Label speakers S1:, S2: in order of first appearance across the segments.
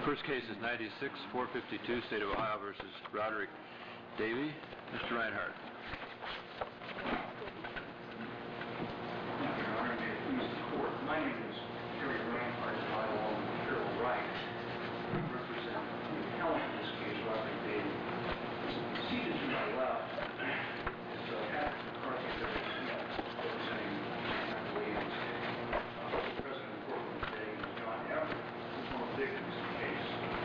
S1: First case is 96-452, State of Ohio versus Roderick Davey. Mr. Reinhardt.
S2: Thank you, Your Honor. May it please the Court. My name is Terry Reinhardt, and I, along with Carol Wright, represent the appellant in this case, Roderick Davey. Seated to my left is Patrick McCarthy, representing Michael Williams. The President of the courtroom today is John Everett, who's one of the victims of the case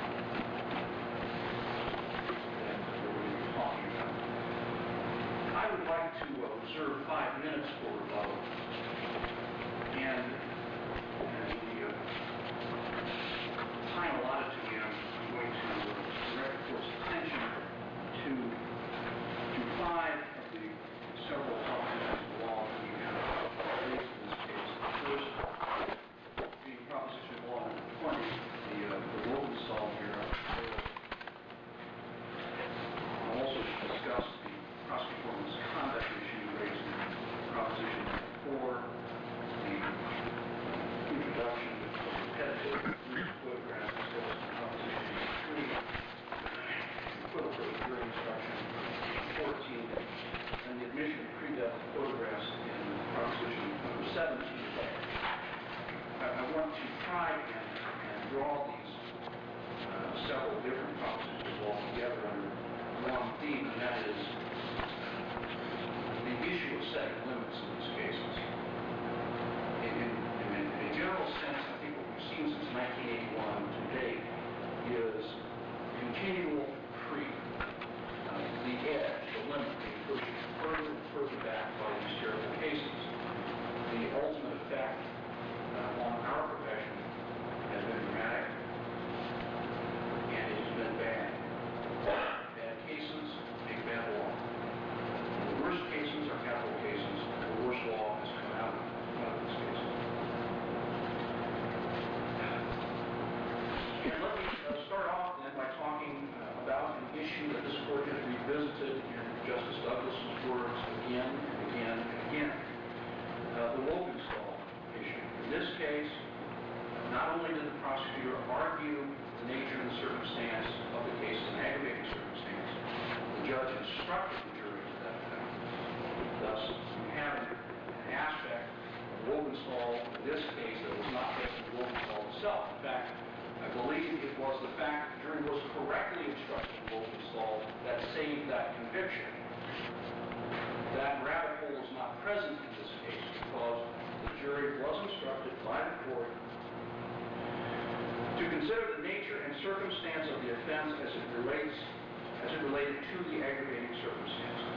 S2: that we're going to be talking about. I would like to reserve 5 minutes for rebuttal, and the time allotted to me, I'm going to direct the Court's attention to 5 of the several propositions of law that we have raised in this case. The first being Proposition Law number 20, the Lowenthal here. I'll also discuss the prosecutorial misconduct issue raised in Proposition number 4, the introduction of repetitive photographs discussed in Proposition number 3, equivocal jury instruction 14, and the admission of pre-death photographs in Proposition number 17. I want to try and draw these several different propositions all together under one theme, and that is the issue of setting limits in these cases. In a general sense, I think what we've seen since 1981 to date is continual creep, the edge, the limit being pushed further and further back by these terrible cases. The ultimate effect on our profession has been dramatic, and it has been bad. Bad cases make bad law. The worst cases are capital cases. The worst law has come out of this case. And let me start off then by talking about an issue that this Court has revisited in Justice Douglas's words again and again and again. The Lowenthal issue. In this case, not only did the prosecutor argue the nature and the circumstance of the case as an aggravating circumstance, the judge instructed the jury to that effect. Thus, you have an aspect of Lowenthal in this case that was not present in Lowenthal itself. In fact, I believe it was the fact that the jury was correctly instructed in Lowenthal that saved that conviction. That rabbit hole is not present in this case because the jury was instructed by the Court to consider the nature and circumstance of the offense as it related to the aggravating circumstances.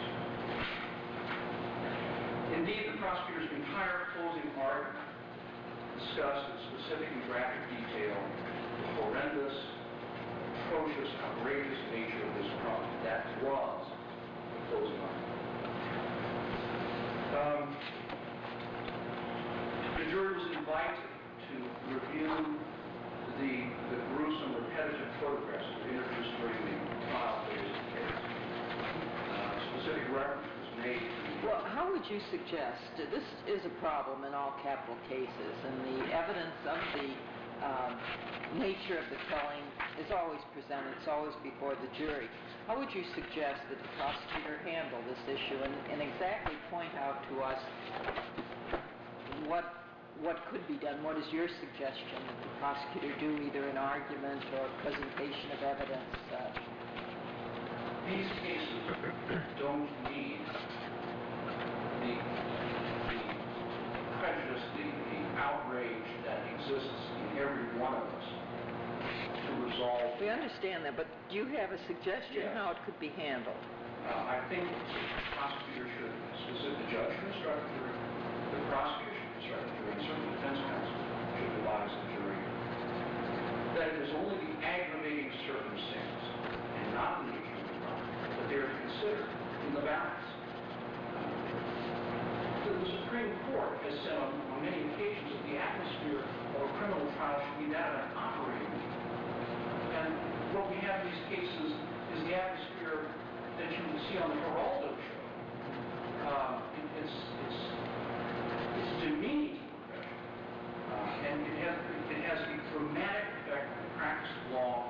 S2: Indeed, the prosecutor's entire closing argument discussed in specific and graphic detail the horrendous, atrocious, outrageous nature of this crime. That was the closing argument. The jury was invited to review the gruesome, repetitive photographs that were introduced during the trial phase of the case. Specific reference was made to
S3: Well, how would you suggest, this is a problem in all capital cases, and the evidence of the nature of the killing is always presented, it's always before the jury. How would you suggest that the prosecutor handle this issue and exactly point out to us what could be done? What is your suggestion that the prosecutor do, either in argument or presentation of evidence?
S2: These cases don't need the prejudice, the outrage that exists in every one of us to resolve.
S3: We understand that, but do you have a suggestion how it could be handled?
S2: I think the prosecutor should, the judge should instruct the jury, the prosecutor should instruct the jury, and certainly the defense counsel should advise the jury that it is only the aggravating circumstance and not the nature of the crime that they are considered in the balance. The Supreme Court has said on many occasions that the atmosphere of a criminal trial should be that of an operating room. And what we have in these cases is the atmosphere that you can see on the Geraldo show. It's demeaning to the profession. And it has a dramatic effect on the practice of law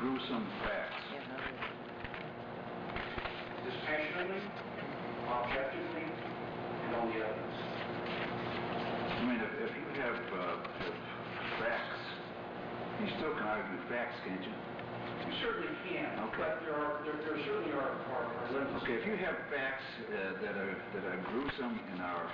S4: gruesome facts.
S3: Yeah, no,
S2: Dispassionately, objectively, and on the evidence.
S4: I mean, if you have facts, you still can argue facts, can't you?
S2: You certainly can,
S4: Okay.
S2: but there certainly are limits.
S4: Okay, if you have facts that are gruesome in our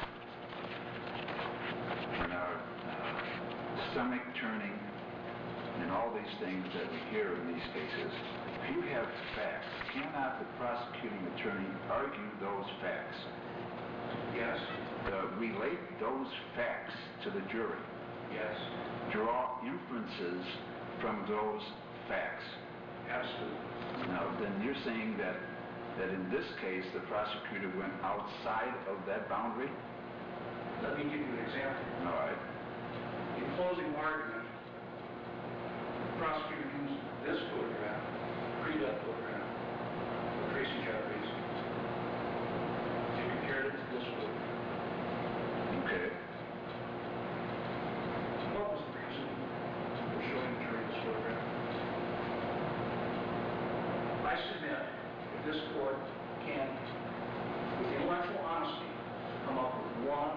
S4: stomach turning and all these things that we hear in these cases, if you have facts, cannot the prosecuting attorney argue those facts?
S2: Yes,
S4: Relate those facts to the jury?
S2: yes,
S4: Draw inferences from those facts?
S2: absolutely.
S4: Now, then you're saying that in this case, the prosecutor went outside of that boundary?
S2: Let me give you an example.
S4: All right.
S2: In closing argument, the prosecutor used this photograph, pre-death photograph, of Tracy Jeffries, and compared it to this photograph.
S4: Okay.
S2: What was the reason for showing the jury this photograph? I submit that this court can, with intellectual honesty, come up with one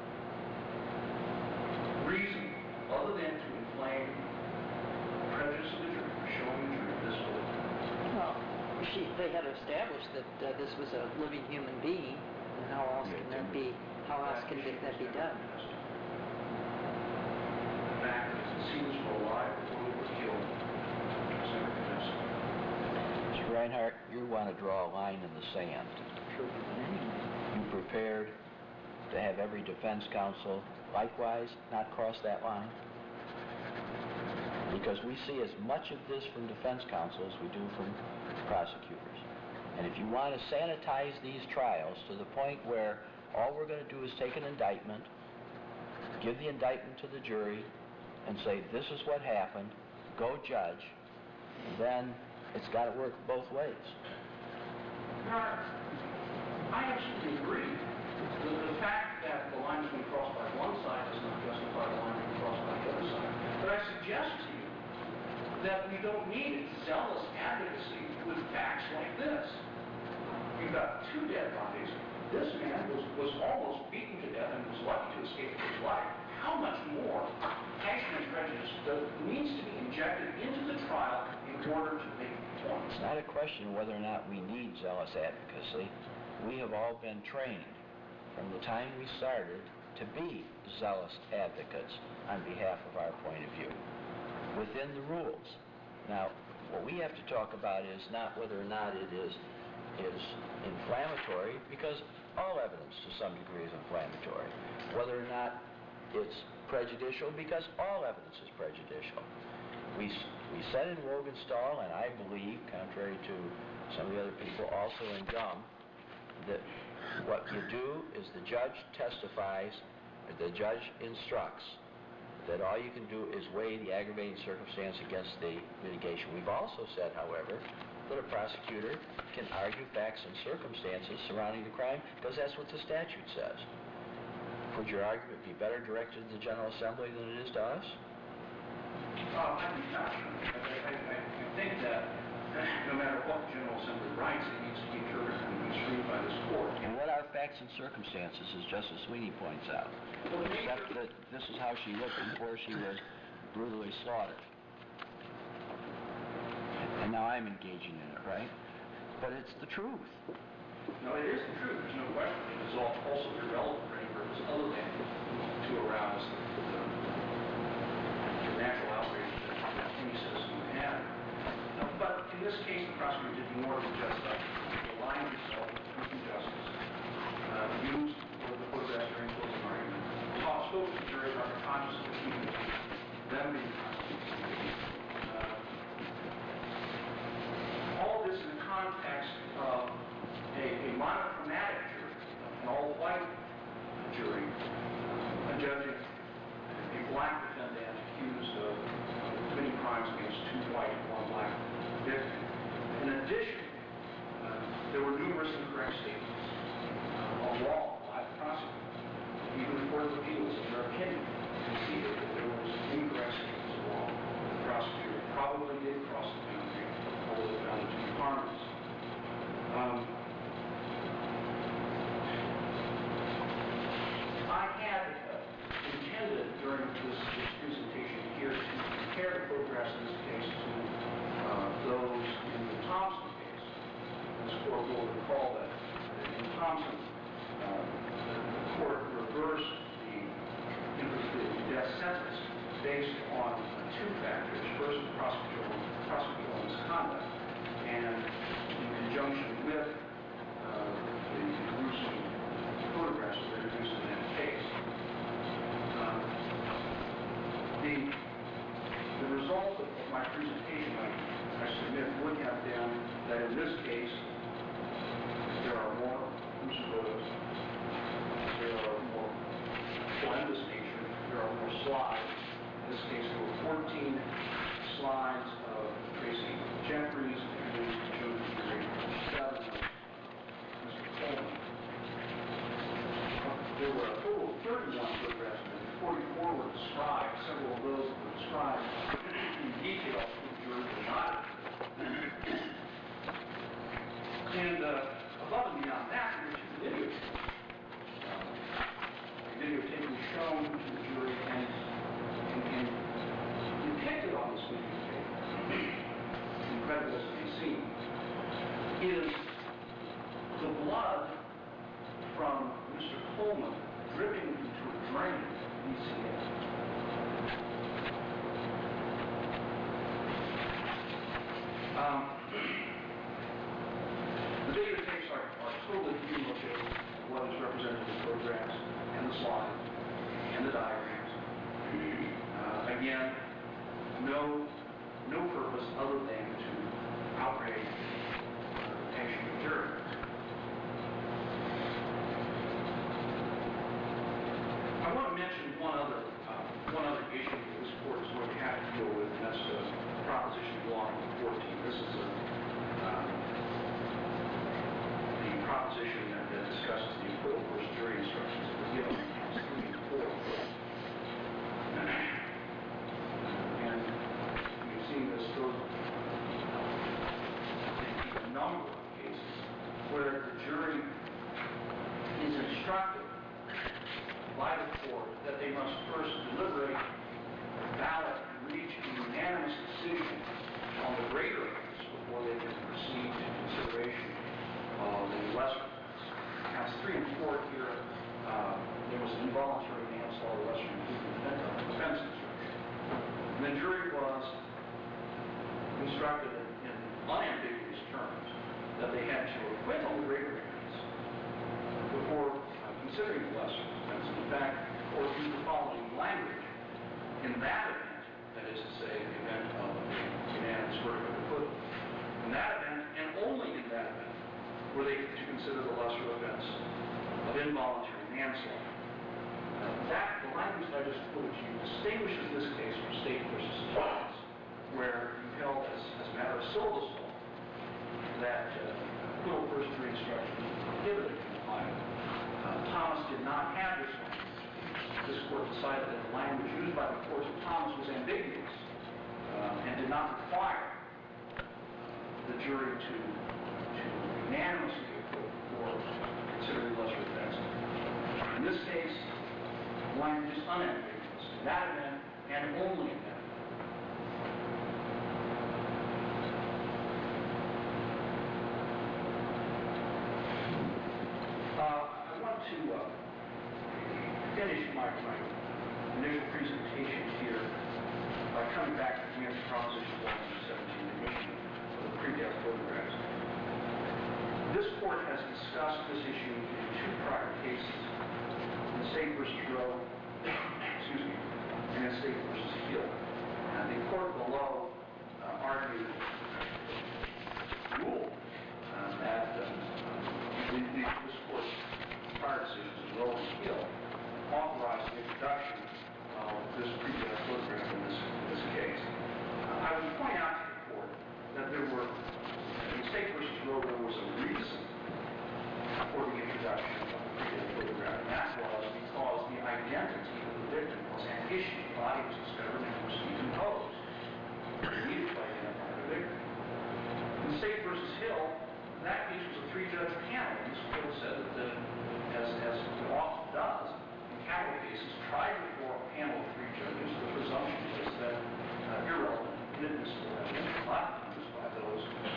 S2: reason other than to inflame the prejudice of the jury for showing the jury this photograph.
S3: Well, they had established that this was a living human being, and how else can that be done?
S2: The fact that the deceased were alive before they were killed was never contested.
S5: Mr. Reinhardt, you want to draw a line in the sand. You prepared to have every defense counsel likewise not cross that line? Because we see as much of this from defense counsel as we do from prosecutors. And if you want to sanitize these trials to the point where all we're going to do is take an indictment, give the indictment to the jury, and say, this is what happened, go judge, then it's got to work both ways.
S2: Your Honor, I absolutely agree. The fact that the line has been crossed by one side does not justify the line being crossed by the other side. But I suggest to you that we don't need zealous advocacy with facts like this. You've got two dead bodies. This man was almost beaten to death and was lucky to escape his life. How much more passion and prejudice needs to be injected into the trial in order to make the point?
S5: It's not a question whether or not we need zealous advocacy. We have all been trained from the time we started to be zealous advocates on behalf of our point of view, within the rules. Now, what we have to talk about is not whether or not it is inflammatory, because all evidence to some degree is inflammatory. Whether or not it's prejudicial, because all evidence is prejudicial. We said in Rogenstahl, and I believe, contrary to some of the other people also in Gum, that what you do is the judge testifies, the judge instructs, that all you can do is weigh the aggravating circumstance against the mitigation. We've also said, however, that a prosecutor can argue facts and circumstances surrounding the crime, because that's what the statute says. Would your argument be better directed to the General Assembly than it is to us?
S2: I think not. I think that no matter what the General Assembly writes, it needs to be interpreted and construed by this court.
S5: And what are facts and circumstances, as Justice Sweeney points out? Except that this is how she looked before she was brutally slaughtered. And now I'm engaging in it, right? But it's the truth.
S2: No, it is the truth. There's no question. It is also irrelevant for any purpose other than to arouse the natural outrage that any citizen would have. But in this case, the prosecutor did more than just align himself with truth and justice, used the photograph during closing argument, spoke to the jury about the conscience of the community, them being prosecuted. All this in the context of a monochromatic jury, an all-white jury, judging a black defendant accused of committing crimes against two white and one black victims. In addition, there were numerous incorrect statements of law by the prosecutor. Even the Court of Appeals, in their opinion, conceded that there was incorrect statements of law. The prosecutor probably did cross the boundary Thompson, the court reversed the death sentence based on two factors. First, prosecutorial misconduct, and in conjunction with the gruesome photographs that were introduced in that case. The result of my presentation, I submit, would have been that in this case, there are more gruesome photos, there are more horrendous nature, there are more slides. In this case, there were 14 slides of Tracy Jeffries, introduced to show the jury 7 of Mr. Coleman. There were a total of 31 photographs, and 44 were described. Several of those were described in detail to the jury were not. And above and beyond that, there were 2 videotapes. The videotape was shown to the jury and depicted on this videotape, incredible as it may seem, is the blood from Mr. Coleman dripping into a drain in ECA. The videotapes are totally cumulative of what is represented in the photographs and the slides and the diagrams. Again, no purpose other than to outrage the patient and jury. I want to mention one other issue that this court is going to have to deal with, and that's the proposition of law number 14. This is the proposition that discusses the acquittal versus jury instructions that were given in counts 3 and 4. And we've seen this through a number of cases where the jury is instructed by the court that they must first deliberate, ballot, and reach a unanimous decision on the greater offense before they can proceed to consideration of the lesser offense. Counts 3 and 4 here, there was an involuntary manslaughter, lesser including offense instruction. And the jury was instructed in unambiguous terms that they had to acquit on the greater offense before considering the lesser offense. In fact, the court used the following language: in that event, that is to say, the event of a unanimous verdict of acquittal, in that event, and only in that event, were they to consider the lesser offense of involuntary manslaughter. The language that I just quoted to you distinguishes this case from State versus Thomas, where you held as a matter of syllabus law that acquittal versus jury instruction was prohibited in Ohio. Thomas did not have this language. This court decided that the language used by the courts of Thomas was ambiguous and did not require the jury to unanimously acquit before considering the lesser offense. In this case, the language is unambiguous. In that event, and only in that event. I want to finish my initial presentation here by coming back to the Proposition 117, the issue of the pre-death photographs. This court has discussed this issue in 2 prior cases, in State versus Rowe, and in State versus Hill. And the court below argued, ruled that this court's prior decisions in Rowe and Hill authorized the introduction of this pre-death photograph in this case. I would point out to the court that there were, in State versus Rowe, there was a reason for the introduction of the pre-death photograph, and that was because the identity of the victim was an issue. The body was discovered and was decomposed. We needed to identify the victim. In State versus Hill, that case was a 3-judge panel. This court said that, as it often does, in capital cases, tried before a panel of 3 judges, the presumption is that irrelevant, inadmissible evidence, a lot of times by those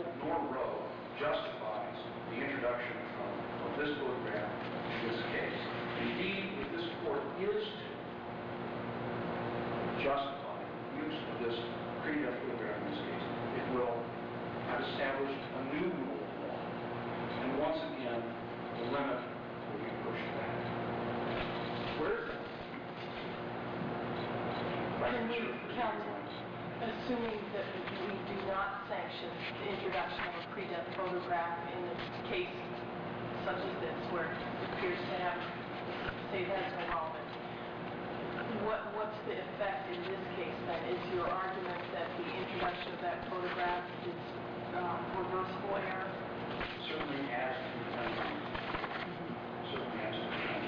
S2: Hill nor Rowe justifies the introduction of this photograph in this case. Indeed, if this court is to justify the use of this pre-death photograph in this case, it will have established a new rule of law. And once again, the limit will be pushed back. Where is that?
S6: Can we, Counsel, assuming that we do not sanction the introduction of a pre-death photograph in a case such as this, where it appears to have, say that's irrelevant, what's the effect in this case then? Is your argument that the introduction of that photograph is reversible error?
S2: Certainly has to be done. Certainly has to be done.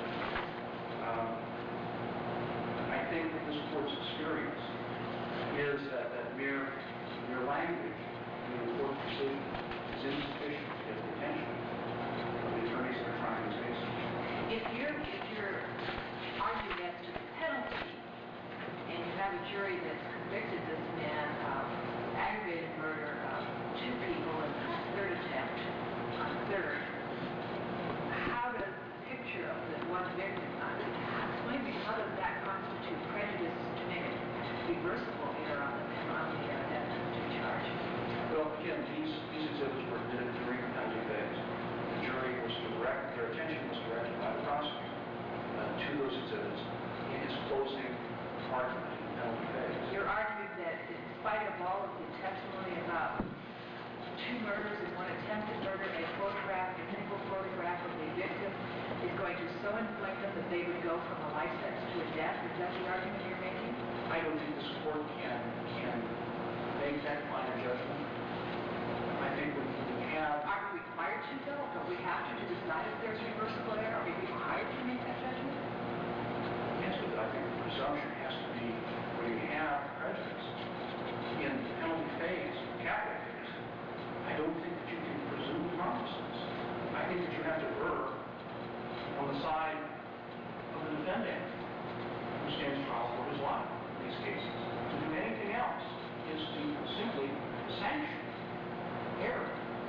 S2: I think that this court's experience is that mere language in the court decision is insufficient to get the attention of the attorneys that are trying these cases.
S7: If you're arguing as to the penalty, and you have a jury that's convicted this man of aggravated murder of 2 people in the third attempt on the third, how does the picture of the one victim, explain to me how does that constitute prejudice to make it reversible error on the death penalty charge?
S2: Well, again, these exhibits were admitted during the penalty phase. The jury was their attention was directed by the prosecutor to those exhibits in his closing argument in the penalty phase.
S7: You're arguing that in spite of all of the testimony about 2 murders and 1 attempted murder, a photograph, a clinical photograph of the victim is going to so inflict them that they would go from a life sentence to a death? Is that the argument you're making?
S2: I don't think this court can make that final judgment. I think when we have...
S7: Are we required to, though? Don't we have to decide if there's reversible error? Are we required to make that judgment?
S2: Yes, but I think the presumption has to be when you have prejudice in the penalty phase, capital phase, I don't think that you can presume harmlessness. I think that you have to err on the side of the defendant who stands trial for his life in these cases. To do anything else is to simply sanction error.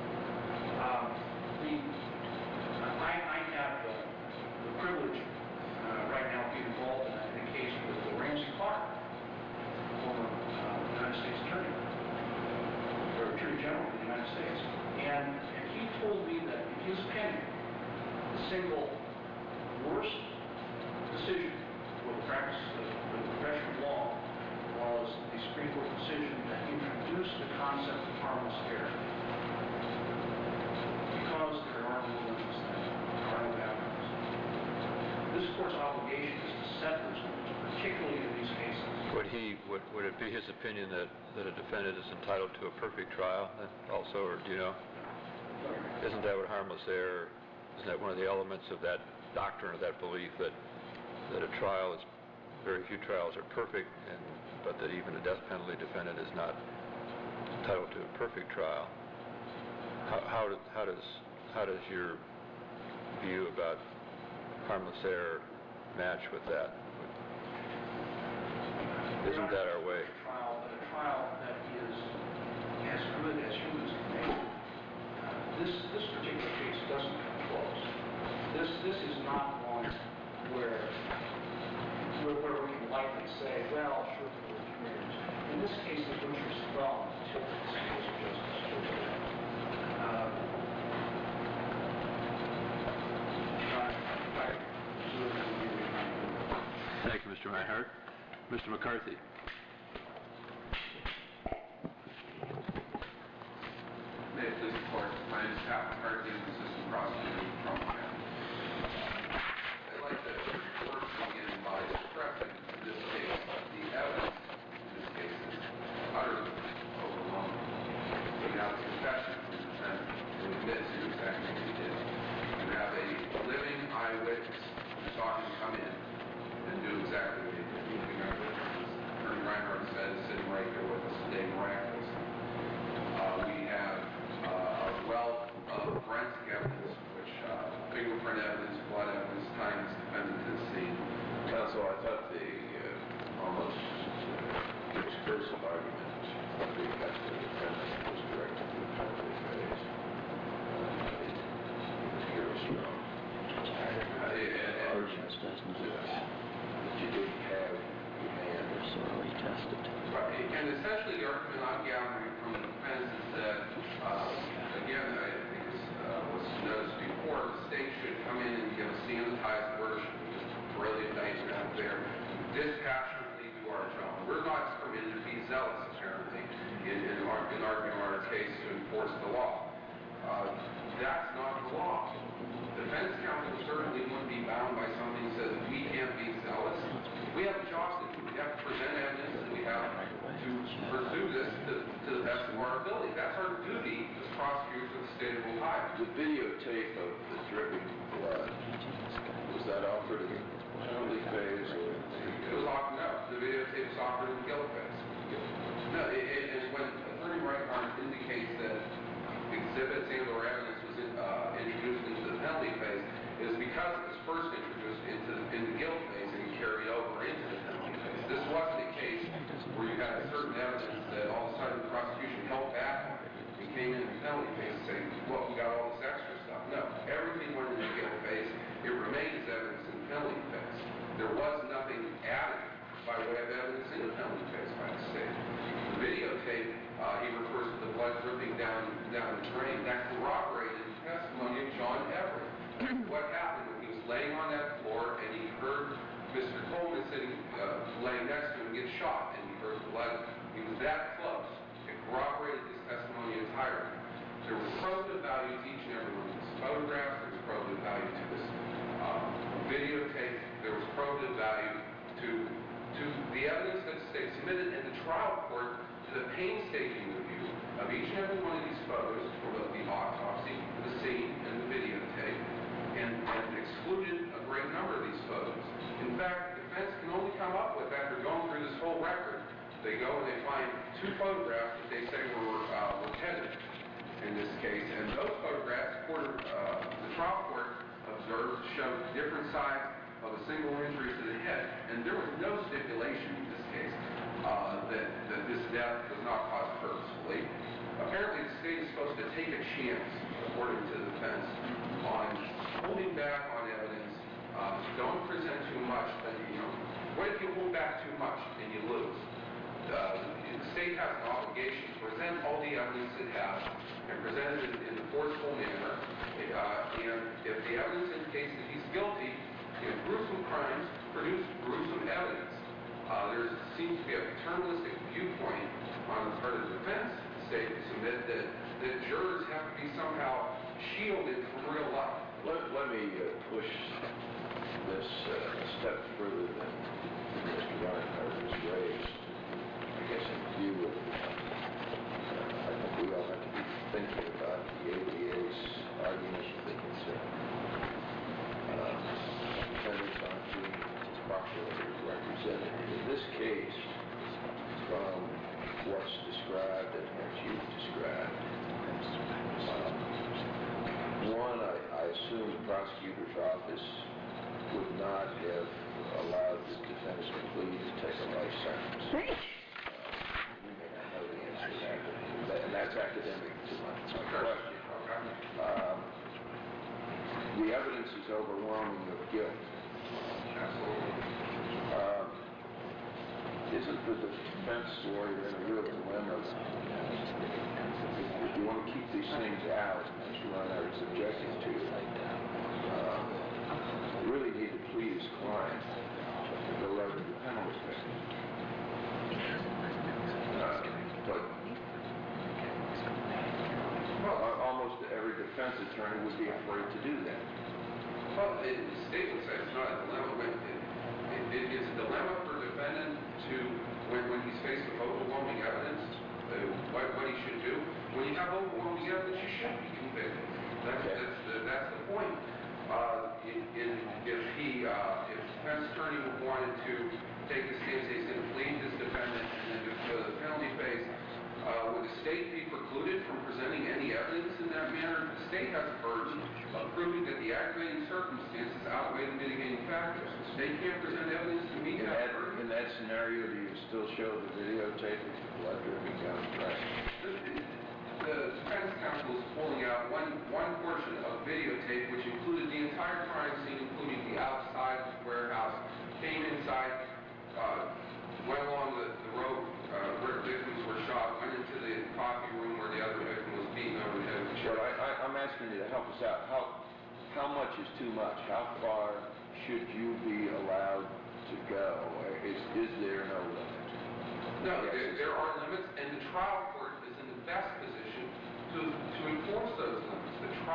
S2: I have the privilege right now of being involved in a case with Ramsey Clark, former United States Attorney, or Attorney General of the United States. And he told me that in his opinion, the single worst decision for the practice of the profession of law was the Supreme Court decision that introduced the concept of harmless error. Because there are no limits then, there are no boundaries. This court's obligation is to set those limits, particularly in these cases.
S1: Would it be his opinion that a defendant is entitled to a perfect trial also, or do you know? Isn't that what harmless error, isn't that one of the elements of that doctrine or that belief that a trial is, very few trials are perfect, but that even a death penalty defendant is not entitled to a perfect trial? How does your view about harmless error match with that? Isn't that our way?
S2: A trial that is as good as humans can make. This particular case doesn't come close. This is not one where we can lightly say, well, sure, there were 2 murders. In this case, the butcher's thumb tilted the scales of justice.
S1: Thank you, Mr. Reinhardt. Mr. McCarthy.
S8: May it please the Court, my name is Pat McCarthy, I'm Assistant Prosecutor in Trumbull County. I'd like to first begin by stressing in this case the evidence in this case is utterly overwhelming. We have a confession from the defendant who admits to exactly what he did. We have a living eyewitness who saw him come in and do exactly what he did. We have witnesses, Attorney Reinhardt said, sitting right there with us today miraculously. We have a wealth of forensic evidence, which fingerprint evidence, blood evidence, tying this defendant to the scene.
S9: Counsel, I thought the almost exclusive argument with respect to the defendant was directed to the penalty
S8: in our case to enforce the law. That's not the law. Defense counsel certainly wouldn't be bound by something that says we can't be zealous. We have a job to do. We have to present evidence, and we have to pursue this to the best of our ability. That's our duty as prosecutors of the state of Ohio.
S9: The videotape of the dripping blood, was that offered in the penalty phase or in the...
S8: It was offered, no. The videotape was offered in the guilt phase. No, and when Attorney Reichardt indicates that exhibits and or evidence was introduced into the penalty phase, it was because it was first introduced in the guilt phase and carried over into the penalty phase. This wasn't a case where you had certain evidence that all of a sudden the prosecution held back and came in the penalty phase and said, look, we got all this extra stuff. No, everything went into the guilt phase. It remained as evidence in the penalty phase. There was nothing added by way of evidence in the penalty phase by the state. The videotape, he refers to the blood dripping down the drain. That corroborated the testimony of John Everett. What happened when he was laying on that floor and he heard Mr. Coleman laying next to him get shot, and he heard blood. He was that close. It corroborated his testimony entirely. There was probative value to each and every one of these photographs. There was probative value to this videotape. There was probative value to the evidence that the state submitted, and the trial court did a painstaking review of each and every one of these photos for both the autopsy, the scene, and the videotape, and excluded a great number of these photos. In fact, the defense can only come up with, after going through this whole record, they go and they find two photographs that they say were repetitive in this case, and those photographs, the trial court observed, showed different sides of a single injury to the head, and there was no stipulation in this case that this death was not caused purposefully. Apparently, the state is supposed to take a chance, according to the defense, on holding back on evidence. Don't present too much, but what if you hold back too much and you lose? The state has an obligation to present all the evidence it has and present it in a forceful manner. And if the evidence indicates that he's guilty, gruesome crimes produce gruesome evidence. There seems to be a paternalistic viewpoint on the part of the defense state to submit that jurors have to be somehow shielded from real life.
S9: Let me push this a step further than Mr. Reinhardt has raised. I guess in view of, I think we all have to be thinking about the ADA's arguments that defendants aren't being properly represented. In this case, from what's described and what you've described, one, I assume the prosecutor's office would not have allowed the defendant to plead to take a life sentence. We may not know the answer to that, and that's academic to my question. The evidence is overwhelming of guilt.
S8: Absolutely.
S9: Isn't the defense lawyer in a real dilemma? If you want to keep these things out, as Reinhardt is objecting to, you really need to plead his client to go right to the penalty phase. But almost every defense attorney would be afraid to do that.
S8: Well, the state would say it's not a dilemma. It's a dilemma for a defendant to, when he's faced with overwhelming evidence, what he should do. When you have overwhelming evidence, you should be convicted. That's the point. If the defense attorney wanted to take the stance, he's going to plead this defendant and then go to the penalty phase, would the state be precluded from presenting any evidence in that manner? The state has a burden of proving that the aggravating circumstances outweigh the mitigating factors. The state can't present evidence to meet that burden.
S9: In that scenario, do you still show the videotape of the blood dripping down the drain?
S8: The defense counsel is pulling out one portion of videotape which included the entire crime scene, including the outside warehouse, came inside, went along the road where victims were shot, went into the coffee room where the other victim was beaten over the head with a chair.
S9: I'm asking you to help us out. How much is too much? How far should you be allowed to go? Is there no limit?
S8: No, there are limits, and the trial court is in the best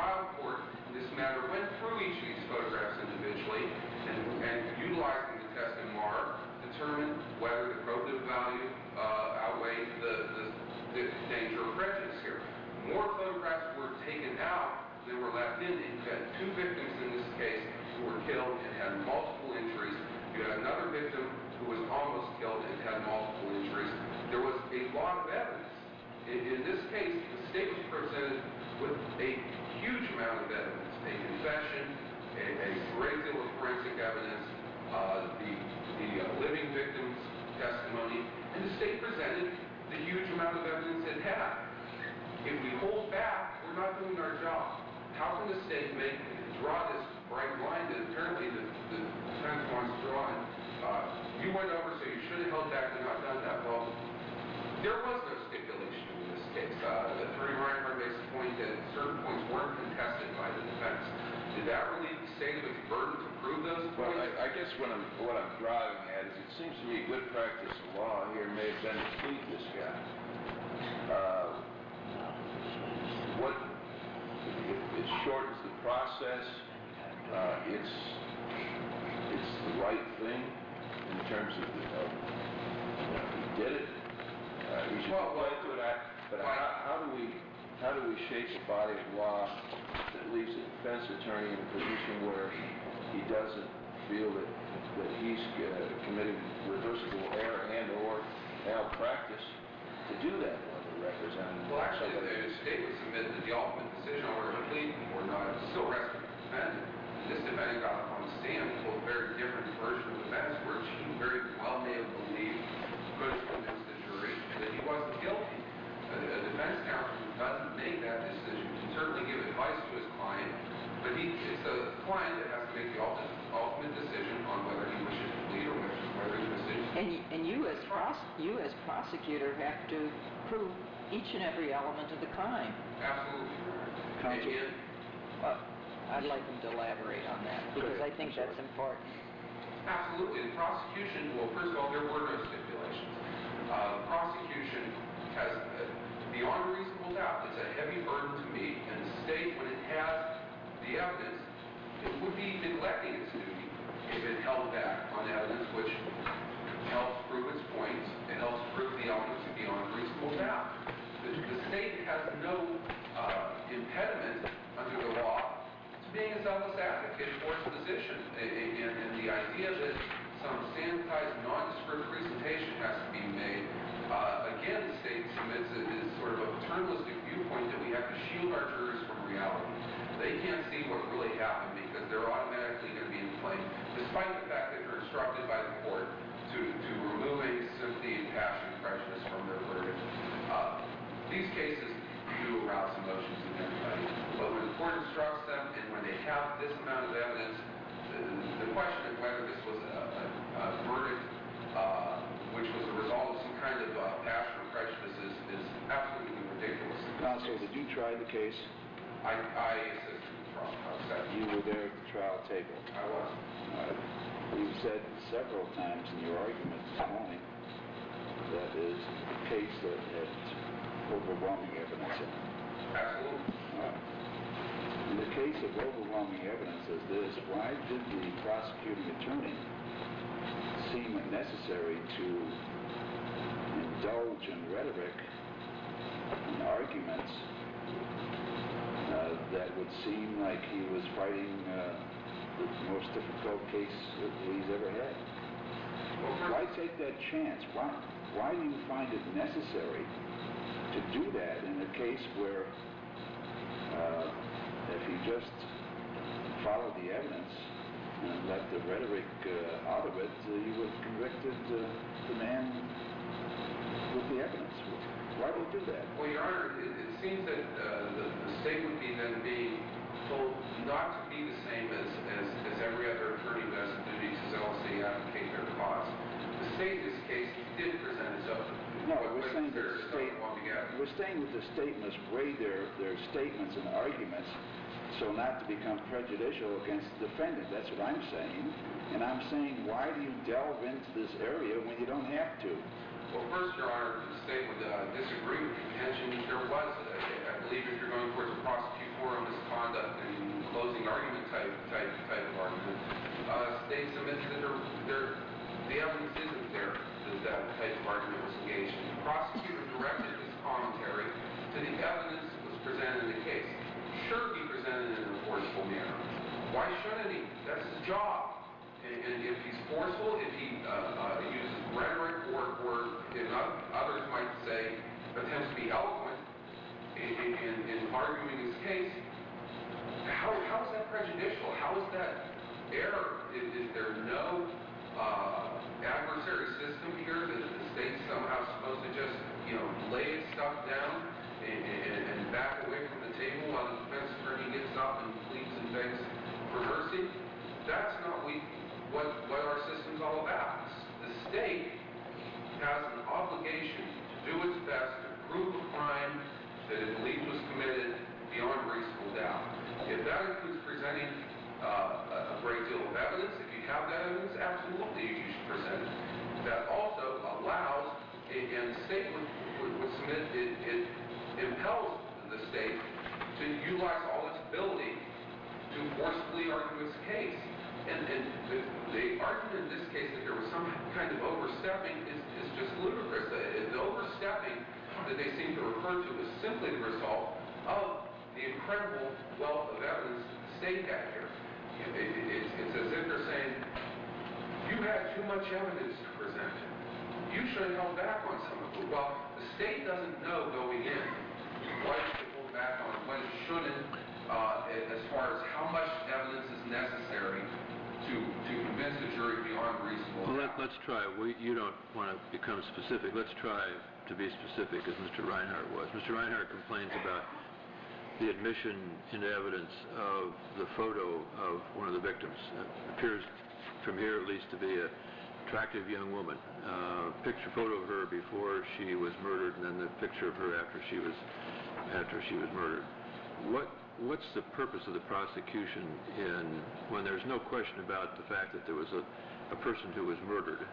S8: trial court in this matter went through each of these photographs individually and utilizing the test in Marr, determined whether the probative value outweighed the danger or prejudice here. More photographs were taken out than were left in. You had 2 victims in this case who were killed and had multiple injuries. You had another victim who was almost killed and had multiple injuries. There was a lot of evidence. In this case, the state was presented with a huge amount of evidence, a confession, a great deal of forensic evidence, the living victim's testimony, and the state presented the huge amount of evidence it had. If we hold back, we're not doing our job. How can the state draw this bright line that apparently the defense wants drawn? You went over, so you should have held back and not done that. Well, there was no stipulation in this case. Attorney Reinhardt makes the point that certain points weren't contested by the defense. Did that relieve the state of its burden to prove those points?
S9: Well, I guess what I'm driving at is it seems to me good practice of law here may have been to plead this guy. What if it shortens the process? It's the right thing in terms of he did it. We should play to that. But how do we shape a body of law that leaves the defense attorney in a position where he doesn't feel that he's committing reversible error and/or malpractice to do that when they're representing?
S8: Well, actually, the state would submit that the ultimate decision on whether to plead or not still rests with the defendant. This defendant got up on the stand with a very different version of events, which he very well may have believed could have convinced the jury that he wasn't guilty. A defense counsel doesn't make that decision. He can certainly give advice to his client, but it's the client that has to make the ultimate decision on whether he wishes to plead or whether he wishes to.
S3: And you as prosecutor have to prove each and every element of the crime.
S8: Absolutely.
S3: I'd like him to elaborate on that, because I think that's important.
S8: Absolutely. The prosecution, well, first of all, there were no stipulations. The prosecution has, beyond a reasonable doubt, it's a heavy burden to meet, and the state, when it has the evidence, it would be neglecting its duty if it held back on evidence which helps prove its points and helps prove the elements beyond reasonable doubt. The state has no impediment under the law to being a zealous advocate for its position, and the idea that some sanitized, nondescript presentation has to be made. Again, the state submits it as sort of a paternalistic viewpoint that we have to shield our jurors from reality. They can't see what really happened because they're automatically going to be inflamed, despite the fact that they're instructed by the court to remove any sympathy and passion and prejudice from their verdict. These cases do arouse emotions in everybody, but when the court instructs them and when they have this amount of evidence, the question of whether this was a verdict which was a result of some kind of passion or prejudice is absolutely ridiculous.
S4: Counsel, did you try the case?
S8: I assisted in the trial.
S4: You were there at the trial table?
S8: I was.
S4: You've said several times in your argument this morning that is a case that had overwhelming evidence in it.
S8: Absolutely.
S4: In the case of overwhelming evidence as this, why did the prosecuting attorney seem it necessary to indulge in rhetoric and arguments that would seem like he was fighting the most difficult case that he's ever had? Why take that chance? Why do you find it necessary to do that in a case where if he just followed the evidence and let the rhetoric out of it, you would have convicted the man with the evidence? Why do you do that?
S8: Well, Your Honor, it seems that the state would be then being told not to be the same as every other attorney who has a duty to zealously advocate their cause. The state in this case did present itself.
S4: No, we're saying that the state must weigh their statements and arguments so not to become prejudicial against the defendant. That's what I'm saying. And I'm saying, why do you delve into this area when you don't have to?
S8: Well, first, Your Honor, the state would disagree with the contention that there was, I believe if you're going towards a prosecutorial misconduct argument type of argument. State submits that the evidence isn't there that type of argument was engaged in. The prosecutor directed his commentary to the evidence that was presented in the case. Sure, he presented it in a forceful manner. Why shouldn't he? That's his job. And if he's forceful, if he uses rhetoric, or if others might say, attempts to be eloquent in arguing his case, how is that prejudicial? How is that error? Is there no adversary system here that the state's somehow supposed to just, lay its stuff down and back away from the table while the defense attorney gets up and pleads and begs for mercy? That's not what our system's all about. The state has an obligation to do its best to prove a crime that it believes was committed beyond reasonable doubt. If that includes presenting a great deal of evidence, if you have that evidence, absolutely you should present it. That also allows, and the state would submit, it impels the state to utilize all its ability to forcefully argue its case. And the argument in this case that there was some kind of overstepping is just ludicrous. The overstepping that they seem to refer to is simply the result of the incredible wealth of evidence the state had here. It's as if they're saying, you had too much evidence to present. You should have held back on some of it. Well, the state doesn't know going in what it should hold back on, what it shouldn't, as far as how much evidence is necessary to convince the jury beyond reasonable doubt.
S1: Let's try. You don't want to become specific. Let's try to be specific, as Mr. Reinhart was. Mr. Reinhart complains about the admission into evidence of the photo of one of the victims. It appears from here at least to be an attractive young woman. Picture photo of her before she was murdered, and then the picture of her after she was murdered. What's the purpose of the prosecution when there's no question about the fact that there was a person who was murdered?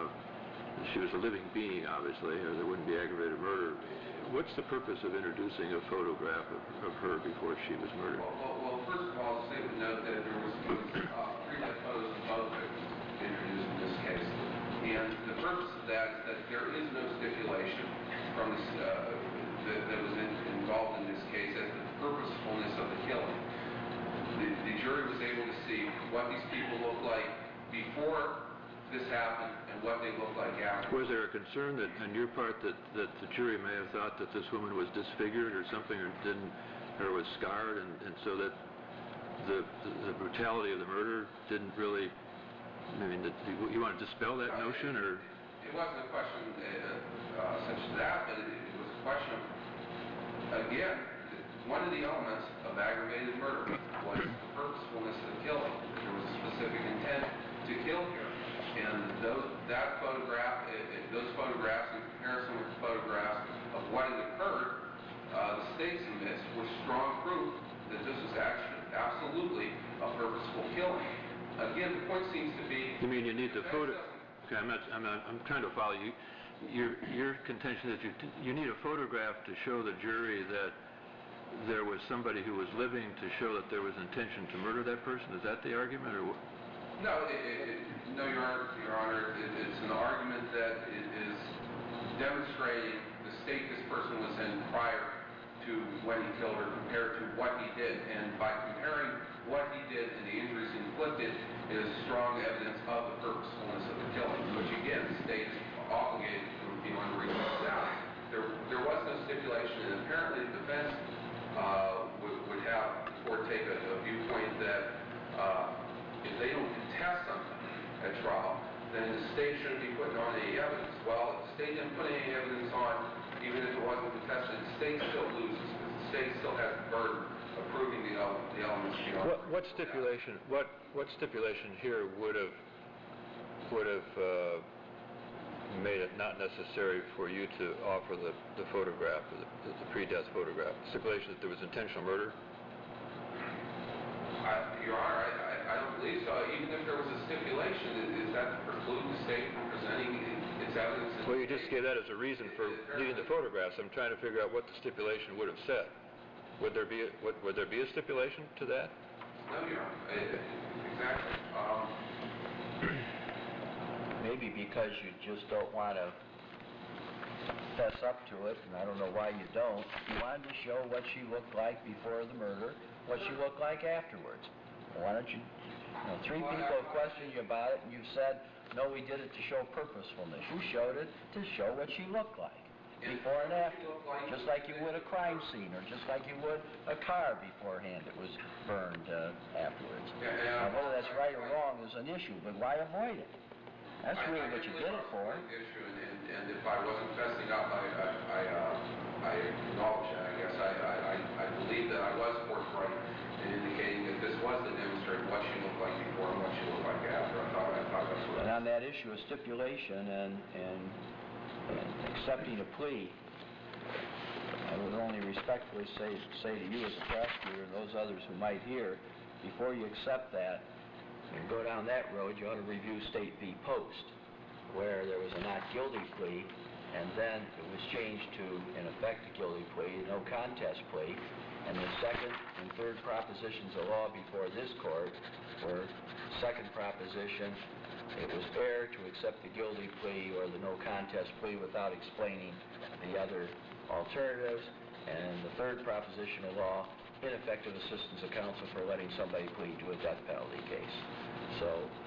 S1: She was a living being, obviously, or there wouldn't be aggravated murder. What's the purpose of introducing a photograph of her before she was murdered?
S8: Well, first of all, the state would note that there was pre-death photos of both victims introduced in this case. And the purpose of that is that there is no stipulation from this, that was involved in this case as to the purposefulness of the killing. The jury was able to see what these people looked like before this happened and what they looked like after.
S1: Was there a concern that, on your part, that the jury may have thought that this woman was disfigured or something, or was scarred, and so that the brutality of the murder didn't really? I mean, you want to dispel that notion, or?
S8: It wasn't a question such as that, but it was a question of, again, one of the elements of aggravated murder was the purposefulness of the killing. There was a specific intent to kill here. And those photographs in comparison with the photographs of what had occurred, the state submits were strong proof that this was actually absolutely a purposeful killing. Again, the point seems to be...
S1: You mean you need the photo... Okay, I'm trying to follow you. Your contention is you need a photograph to show the jury that there was somebody who was living to show that there was intention to murder that person? Is that the argument, or what?
S8: No, Your Honor, it's an argument that is demonstrating the state this person was in prior to when he killed her compared to what he did. And by comparing what he did and the injuries inflicted is strong evidence of the purposefulness of the killing, which again, the state is obligated to prove beyond reasonable doubt. There was no stipulation, and apparently the defense would have the court take a viewpoint that if they don't contest something at trial, then the state shouldn't be putting on any evidence. Well, if the state didn't put any evidence on, even if it wasn't contested, the state still loses, because the state still has the burden of proving the elements beyond.
S1: What stipulation here would have made it not necessary for you to offer the photograph, the pre-death photograph? Stipulation that there was intentional murder?
S8: Your Honor, I don't believe so. Even if there was a stipulation, is that to preclude the state from presenting its evidence?
S1: Well, you just gave that as a reason for needing the photographs. I'm trying to figure out what the stipulation would have said. Would there be a stipulation to that?
S8: No, Your Honor. Exactly.
S5: Maybe because you just don't want to fess up to it, and I don't know why you don't. You wanted to show what she looked like before the murder, what she looked like afterwards. Why don't you, three people have questioned you about it, and you've said, no, we did it to show purposefulness. You showed it to show what she looked like, before and after. Just like you would a crime scene, or just like you would a car beforehand that was burned afterwards. Now, whether that's right or wrong is an issue, but why avoid it? That's really what you did it for.
S8: And if I wasn't fessing up, I acknowledge that, I guess. I believe that I was forthright in indicating that this was to demonstrate what she looked like before and what she looked like after. I thought that's what...
S5: And on that issue of stipulation and accepting a plea, I would only respectfully say to you as a prosecutor and those others who might hear, before you accept that and go down that road, you ought to review State v. Post, where there was a not guilty plea, and then it was changed to, in effect, a guilty plea, no contest plea, and the second and third propositions of law before this court were, second proposition, it was fair to accept the guilty plea or the no contest plea without explaining the other alternatives, and the third proposition of law, ineffective assistance of counsel for letting somebody plead to a death penalty case. So,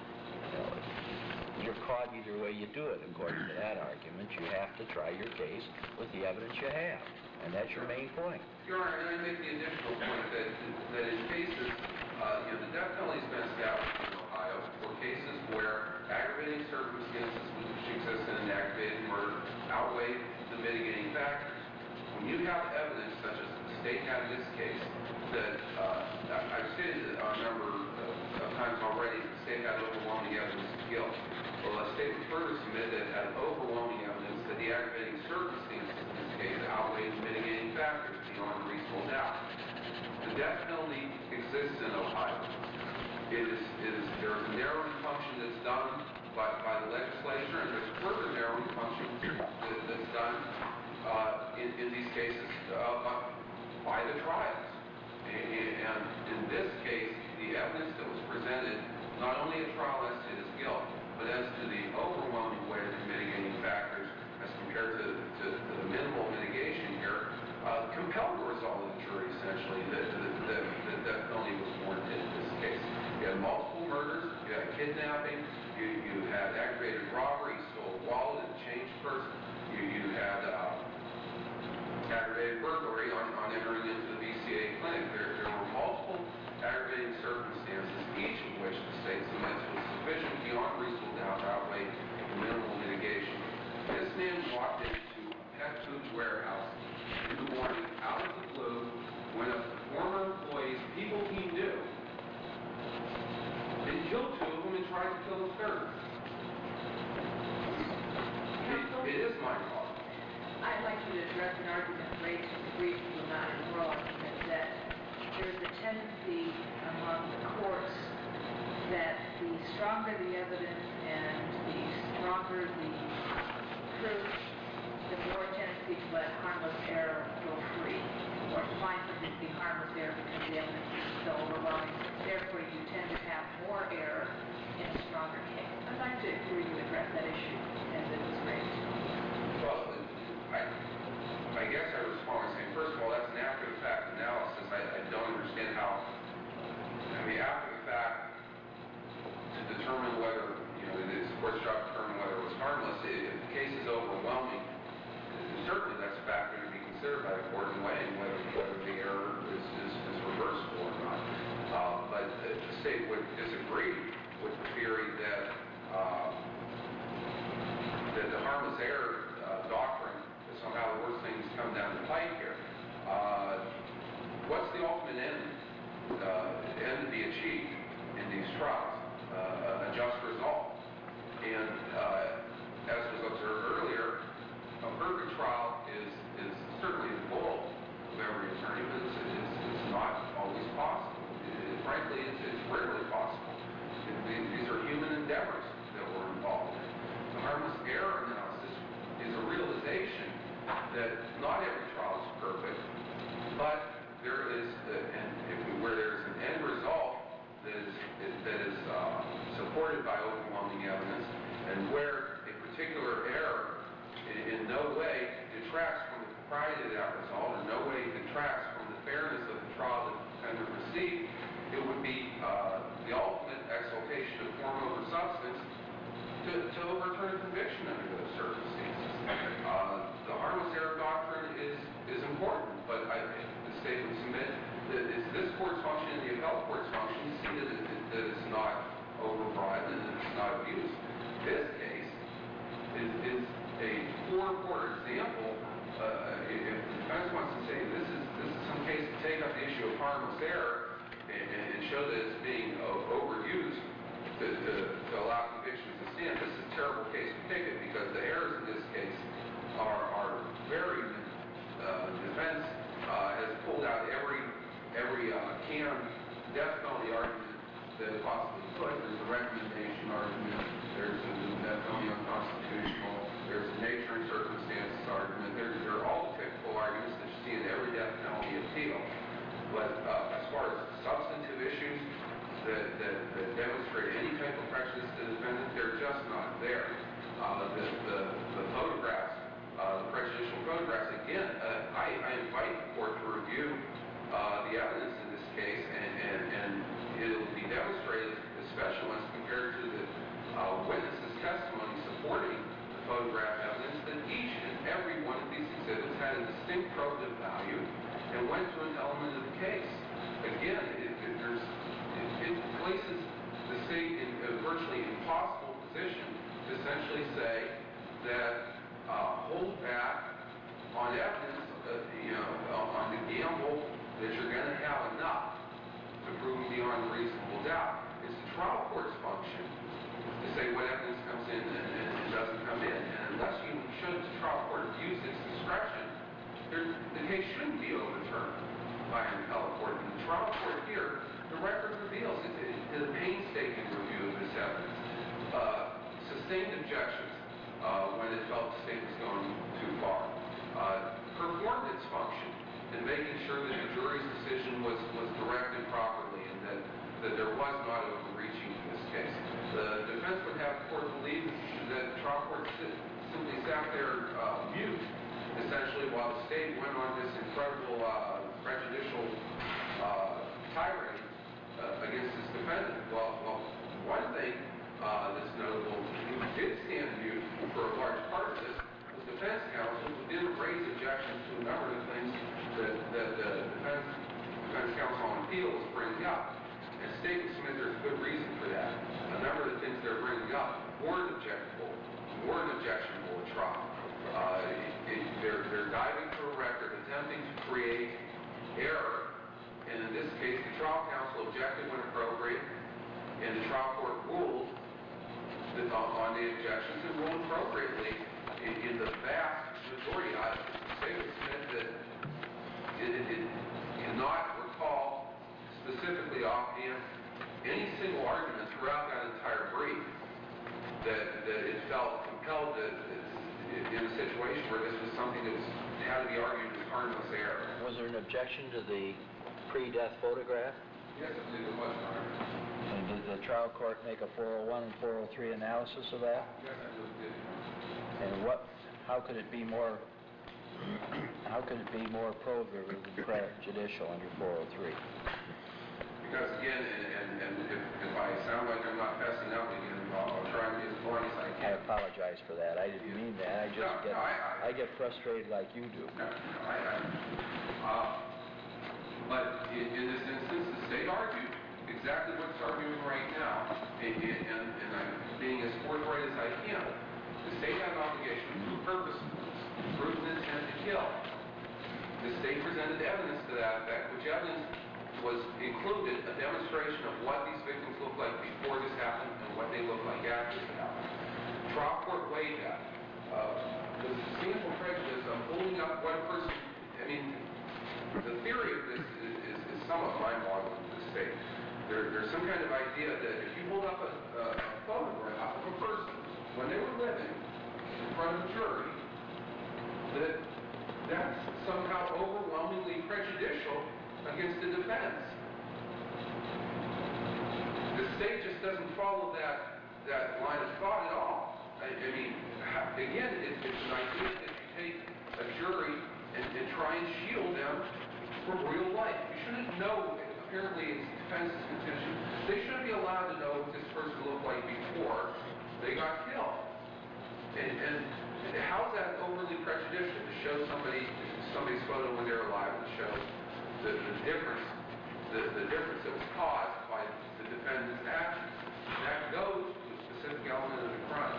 S5: you're caught either way you do it, according to that argument. You have to try your case with the evidence you have, and that's your main point.
S8: Your Honor, and I make the additional point that in cases, the death penalty has been established in Ohio for cases where aggravating circumstances which exist in an aggravated murder outweigh the mitigating factors. When you have evidence, such as the state had in this case, that I've stated a number of times already, the state had overwhelming evidence of guilt. Well, the state would further submit that it had overwhelming evidence that the aggravating circumstances in this case outweigh the mitigating factors beyond reasonable doubt. The death penalty exists in Ohio. There is a narrowing function that's done by the legislature, and there's further narrowing function that's done in these cases by the trials. And in this case, the evidence that was presented, not only at trial as to his guilt, but as to the overwhelming weight of the mitigating factors as compared to the minimal mitigation here, compelled the result of the jury, essentially, that death penalty was warranted in this case. You had multiple murders, you had kidnapping, you had aggravated robbery, you stole a wallet and a changed purse, you had aggravated burglary on entering into the VCA clinic. There were multiple aggravating circumstances, each of which the state submits was sufficient beyond reasonable doubt to outweigh the minimal mitigation. This man walked into a pet food warehouse in the morning, out of the blue, when a former employees, people he knew, and killed two of them and tried to kill a third. It is my fault.
S7: I'd like you to address an argument raised in the brief you not in oral argument that there is a tendency among the courts that the stronger the evidence and the stronger the proof, the more tendency to let harmless error go free, or to find something to be harmless error because the evidence is so overwhelming. Therefore, you tend to have more error in a stronger case. I'd like to hear you address that issue as it was raised.
S8: Well, I guess I respond by saying, first of all, that's an after-the-fact analysis. I don't understand how, after the fact, to determine whether, it's the court's job to determine whether it was harmless. If the case is overwhelming, certainly that's a factor to be considered by the court in weighing whether the error is reversible or not. But the state would disagree with the theory that the harmless error doctrine is somehow the worst thing that's come down the pike here. What's the ultimate end to be achieved in these trials? A just result. And as was observed earlier, a perfect trial is certainly the goal of every attorney, but it's not always possible. Frankly, it's rarely possible. These are human endeavors that we're involved in. The harmless error analysis is a realization that not every trial is perfect, but there is, where there's an end result supported by overwhelming evidence, and where a particular error in no way detracts from the propriety of that result, or no way detracts from the fairness of the trial that the defendant received, it would be the ultimate exaltation of form over substance to overturn a conviction under those circumstances. The harmless error doctrine is important, but the state would submit that it's this court's function and the appellate court's function to see that it's not overbroad and that it's not abused. This case is a poor example. If the defense wants to say this is some case to take up the issue of harmless error and show that it's being overused to allow convictions to stand, this is a terrible case to pick it, because the errors in this case are very minimal. The defense has pulled out every canned death penalty argument that it possibly could. There's a recommendation argument, there's a death penalty unconstitutional, there's a nature and circumstances argument. They're all typical arguments that you see in every death penalty appeal. But as far as substantive issues that demonstrate any type of prejudice to the defendant, they're just not there. The photographs, the prejudicial photographs, again, I invite the court to review the evidence in this case, and it'll be demonstrated, especially when it's compared to the witness's testimony supporting the photograph evidence, that each and every one of these exhibits had a distinct probative value and went to an element of the case. Again, it places the state in a virtually impossible position to essentially say that hold back on evidence, on the gamble that you're going to have enough to prove beyond reasonable doubt. It's the trial court's function to say what evidence comes in and doesn't come in. And unless you should the trial court abuse its discretion, the case shouldn't be overturned by an appellate court. In the trial court here, the record reveals it did a painstaking review of this evidence, sustained objections when it felt the state was going too far, performed its function in making sure that the jury's decision was directed properly and that there was not overreaching in this case. The defense would have the court believe that the trial court simply sat there mute, essentially, while the state went on this incredible prejudicial tirade against its defendant. Well, one thing that's notable, who did stand mute for a large part of this, was defense counsel, who didn't raise objections to a number of things that the defense counsel on appeal was bringing up. And state would submit there's a good reason for that. A number of the things they're bringing up weren't objectionable at trial. They're diving through a record, attempting to create error, and in this case, the trial counsel objected when appropriate, and the trial court ruled on the objections and ruled appropriately. In the vast majority, state would submit that it cannot recall specifically offhand any single argument throughout that entire brief that it felt compelled in a situation where this was something that had to be argued as harmless error.
S5: Was there an objection to the pre-death photograph?
S8: Yes, I believe it was, Your Honor.
S5: And did the trial court make a 401 and 403 analysis of that?
S8: Yes, I believe it did, Your Honor.
S5: And how could it be more probative than prejudicial under 403?
S8: Because again, and if I sound like I'm not fessing up again, I'll try and be as blunt as I can.
S5: I apologize for that. I didn't mean that. I get frustrated like you do.
S8: But in this instance, the state argued exactly what it's arguing right now, and I'm being as forthright as I can. The state had an obligation to prove purposefulness, prove an intent to kill. The state presented evidence to that effect, which evidence was included a demonstration of what these victims looked like before this happened and what they look like after this happened. Trial court weighed that. The substantial prejudice of holding up one person, I mean, the theory of this is somewhat mind-boggling to the state. There's some kind of idea that if you hold up a photograph of a person when they were living in front of a jury, that's somehow overwhelmingly prejudicial against the defense. The state just doesn't follow that line of thought at all. I mean, again, it's an idea that you take a jury and try and shield them from real life. You shouldn't know, apparently it's defense's contention, they shouldn't be allowed to know what this person looked like before they got killed. And how is that overly prejudicial to show somebody's photo when they're alive and show the difference that was caused by the defendant's actions? And that goes to a specific element of the crime.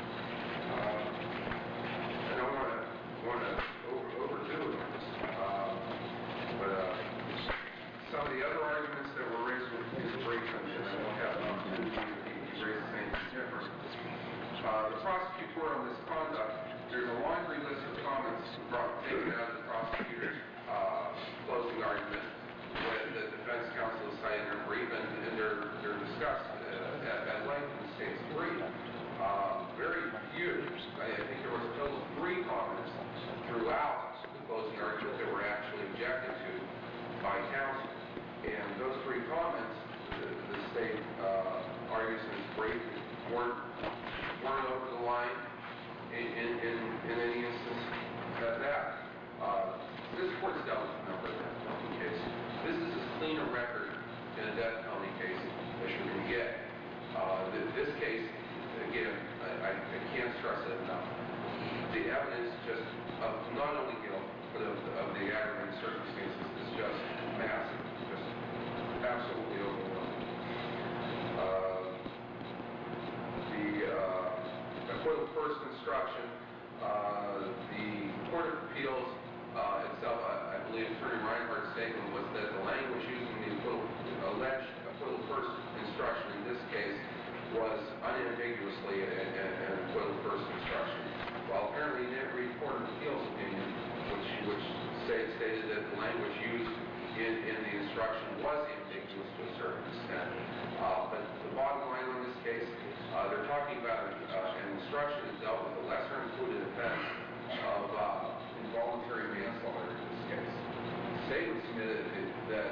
S8: I don't want to overdo it on this, but some of the other arguments that were raised in the brief, and I won't have an opportunity to raise anything different. The prosecutorial misconduct, there's a laundry list of comments taken out of the prosecutor's closing argument when the defense counsel is citing their brief, and they're discussed at length in the state's brief. Very few, I think there was a total of 3 comments throughout the closing argument that were actually objected to by counsel. And those 3 comments, the state argues in its brief, weren't over the line in any instance at that. This court's dealt with a number of death penalty cases. This is as clean a record in a death penalty case as you can get. This case, again, I can't stress it enough. The evidence just of not only guilt, but of the aggravating circumstances is just massive, just absolutely overwhelming. The acquittal first instruction, the Court of Appeals itself, I believe Attorney Reinhardt's statement was that the language used in the alleged acquittal first instruction in this case was unambiguously an acquittal first instruction. While apparently he didn't read Court of Appeals' opinion, which stated that the language used in the instruction was ambiguous to a certain extent. But the bottom line on this case, they're talking about an instruction that dealt with the lesser included offense of involuntary manslaughter in this case. The state would submit that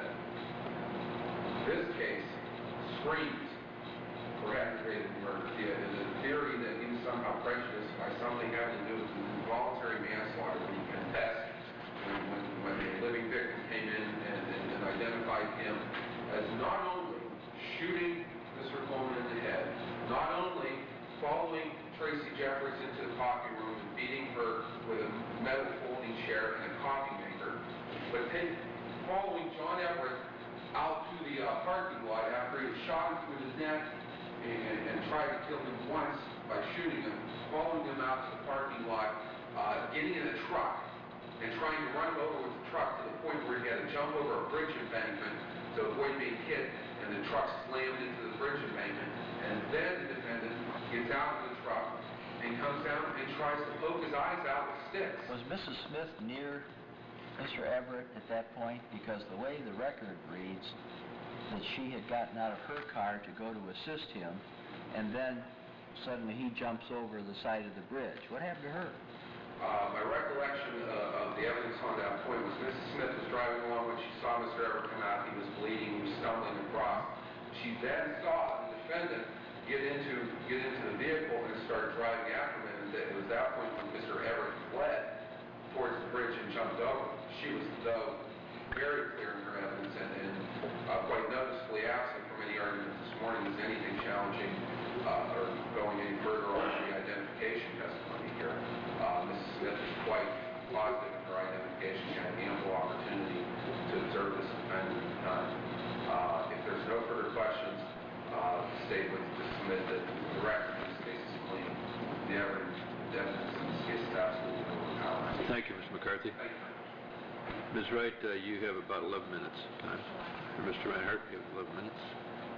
S8: this case screams for aggravated murder. The theory that he was somehow prejudiced by something having to do with involuntary manslaughter when he confessed, when the living victim came in and identified him as not only shooting Mr. Coleman in the head, not only following Tracy Jeffers into the coffee room and beating her with a metal folding chair and a coffee maker, but following John Everett out to the parking lot after he had shot him through the neck and tried to kill him once by shooting him, following him out to the parking lot, getting in a truck and trying to run him over with the truck to the point where he had to jump over a bridge embankment to avoid being hit, and the truck slammed into the bridge embankment, and then the defendant gets out of the truck and comes down and tries to poke his eyes out with sticks.
S5: Was Mrs. Smith near Mr. Everett at that point? Because the way the record reads, that she had gotten out of her car to go to assist him, and then suddenly he jumps over the side of the bridge. What happened to her?
S8: My recollection of the evidence on that point was Mrs. Smith was driving along when she saw Mr. Everett come out. He was bleeding, he was stumbling across. She then saw the defendant get into the vehicle and start driving after him, and it was that point when Mr. Everett fled towards the bridge and jumped over. She was, though, very clear in her evidence and quite noticeably absent from any argument this morning as anything challenging or going any further on the identification testimony here. Mrs. Smith is quite positive in her identification. She had ample opportunity to observe this defendant at the time. If there's no further questions, the state would submit that the record in this case is clean. The evidence in this case is absolutely overpowering.
S1: Thank you, Mr. McCarthy.
S8: Thank you.
S1: Ms. Wright, you have about 11 minutes time. For Mr. Reinhardt, you have 11 minutes.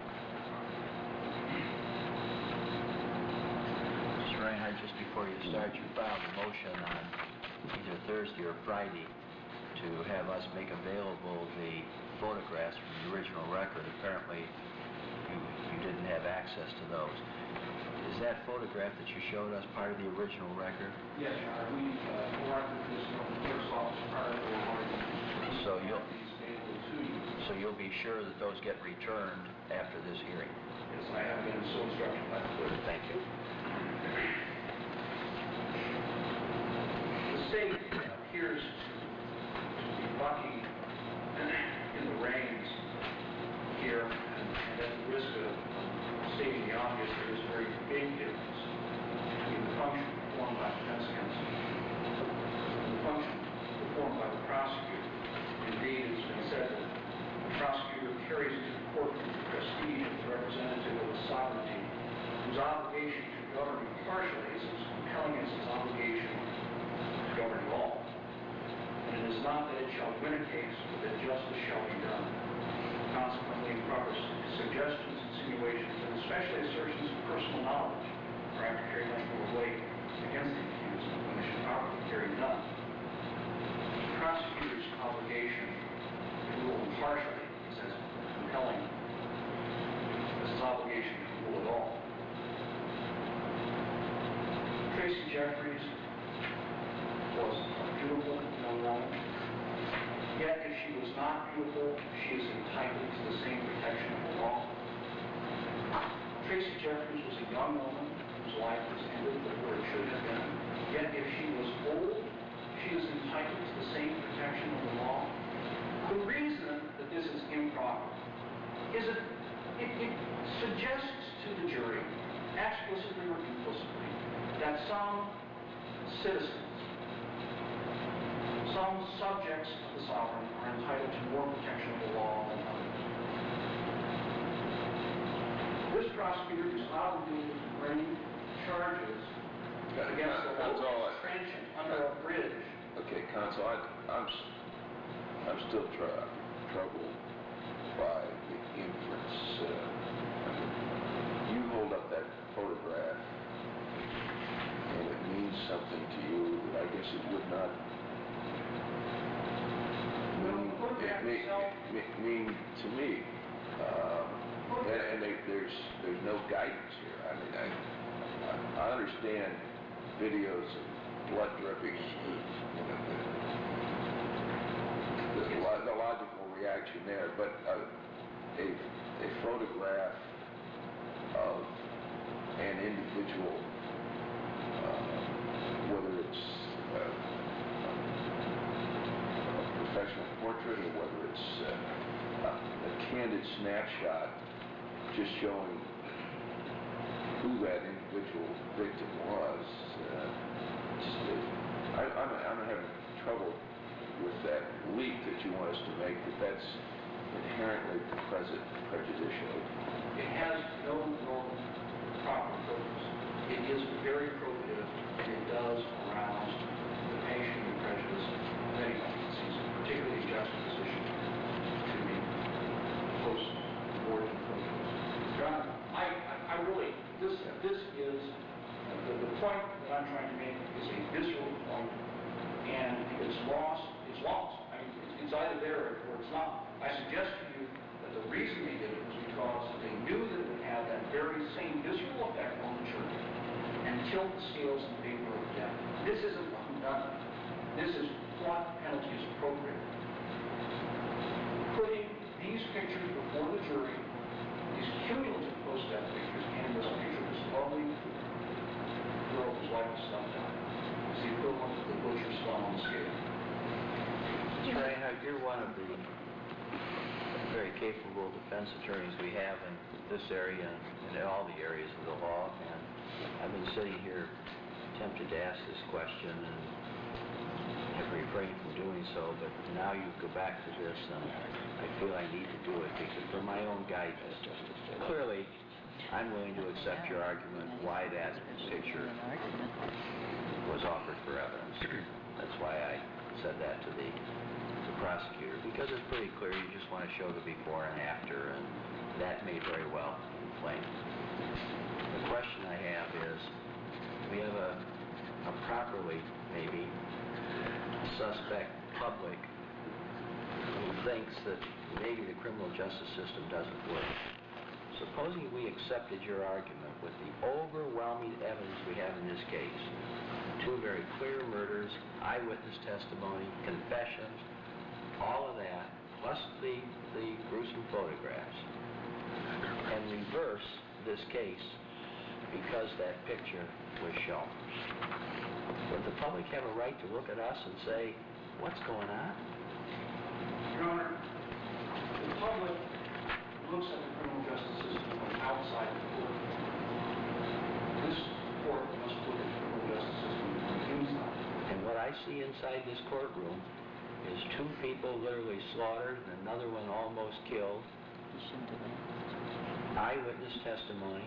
S5: Mr. Reinhardt, just before you start, you filed a motion on either Thursday or Friday to have us make available the photographs from the original record. Apparently, you didn't have access to those. Is that photograph that you showed us part of the original record?
S2: Yes, Your Honor. We collected this from the clerk's office prior to the argument.
S5: So you'll So you'll be sure that those get returned after this hearing?
S2: Yes, I have been so instructed.
S5: That's good, thank you.
S2: The state appears to be bucking in the reins here, and at the risk of stating the obvious, there is a very big difference between the function performed by defense counsel and the function performed by the prosecutor. Indeed, it's been said that the prosecutor carries into the courtroom the prestige of the representative of the sovereignty, whose obligation to govern impartially is as compelling as his obligation to govern all. And it is not that it shall win a case, but that justice shall be done. Consequently, improper suggestions, insinuations, and especially assertions of personal knowledge are apt to carry much more weight against the accused when they should properly carry none. The prosecutor's obligation to rule impartially is as compelling as his obligation to rule at all. Tracy Jeffries was a beautiful young woman. Yet, if she was not beautiful, she is entitled to the same protection of the law. Tracy Jeffries was a young woman whose life was ended before it should have been. Yet, if she was old, she is entitled to the same protection of the law. The reason that this is improper is that it suggests to the jury, explicitly or implicitly, that some citizens, some subjects of the sovereign are entitled to more protection of the law than others. This prosecutor is obligated to bring charges against the local trenchant under a bridge.
S9: Okay, counsel, I'm still troubled by the inference. You hold up that photograph, and it means something to you that I guess it would not mean to me. And there's no guidance here. I mean, I understand videos of blood dripping, the logical reaction there, but a photograph of an individual, whether it's a professional portrait or whether it's a candid snapshot just showing who that individual victim was, I'm having trouble with that leap that you want us to make, that's inherently prejudicial.
S2: It has no proper purpose. It is very probative, and it does arouse the passion and prejudice of anyone who sees it, particularly juxtaposition to the post-mortem photos. Your Honor, I really, this is, the point that I'm trying to make is a visceral point, and if it's lost, it's lost. I mean, it's either there or it's not. I suggest to you that the reason they did it was because they knew that it would have that very same visceral effect on the jury and tilt the scales in favor of death. This isn't undone. This is what penalty is appropriate. Putting these pictures before the jury, these cumulative post-death pictures, and this picture of this lovely girl whose life was snuffed out, is the equivalent of the butcher's thumb on the scale.
S5: Reinhardt, you're one of the very capable defense attorneys we have in this area and in all the areas of the law, and I've been sitting here tempted to ask this question and have refrained from doing so, but now you go back to this and I feel I need to do it because for my own guidance, clearly I'm willing to accept your argument why that picture was offered for evidence. That's why I said that to the prosecutor, because it's pretty clear you just want to show the before and after, and that may very well be plain. The question I have is, we have a properly, maybe, suspect public who thinks that maybe the criminal justice system doesn't work. Supposing we accepted your argument with the overwhelming evidence we have in this case, two very clear murders, eyewitness testimony, confessions, all of that, plus the some photographs and reverse this case because that picture was shown. Would the public have a right to look at us and say, what's going on?
S2: Your Honor, the public looks at the criminal justice system from outside the court. This court must look at the criminal justice system from inside.
S5: And what I see inside this courtroom is 2 people literally slaughtered and another one almost killed.
S3: You shouldn't have been.
S5: Eyewitness testimony.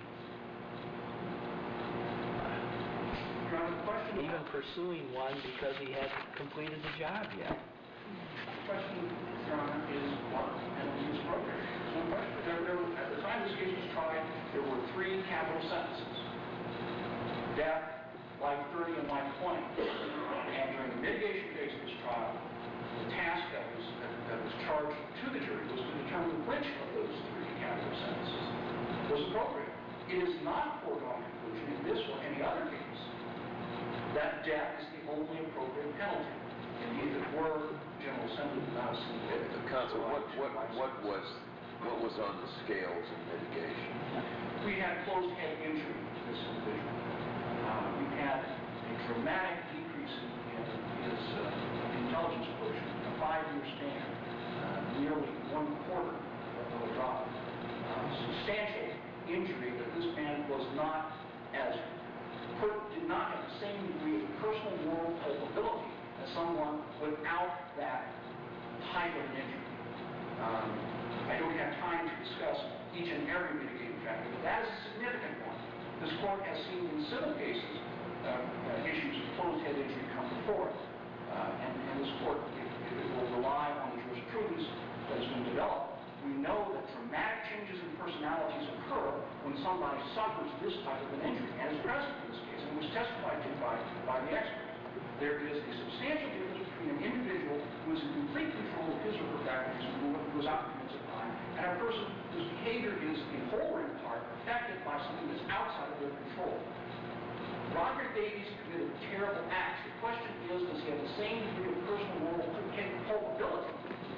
S2: Your Honor, the question...
S5: Even pursuing one because he hadn't completed the job yet.
S2: The question, Your Honor, is what penalty is appropriate. There's no question. At the time this case was tried, there were 3 capital sentences. Death, life 30, and life 20. And during the mitigation phase of this trial, the task that was charged to the jury was to determine which of those 3 capital sentences was appropriate. It is not foregone conclusion in this or any other case that death is the only appropriate penalty. Indeed, if it were, the General Assembly would not have seen it.
S9: Counsel, what was on the scales of mitigation?
S2: We had closed head injury to this individual. We had a dramatic decrease in his intelligence quotient, a 5-year span, nearly 1/4 of a drop. Substantial injury that this man was not did not have the same degree of personal moral culpability as someone without that type of an injury. I don't have time to discuss each and every mitigating factor, but that is a significant one. This court has seen in civil cases issues of closed head injury come before it. And this court, if it will rely on the jurisprudence that has been developed, we know that dramatic changes in personalities occur when somebody suffers this type of an injury, and is present in this case, and was testified to by the expert. There is a substantial difference between an individual who is in complete control of his or her faculties and who is out commits a crime, and a person whose behavior is in whole or in part affected by something that's outside of their control. Robert Davies committed terrible acts. The question is, does he have the same degree of personal moral culpability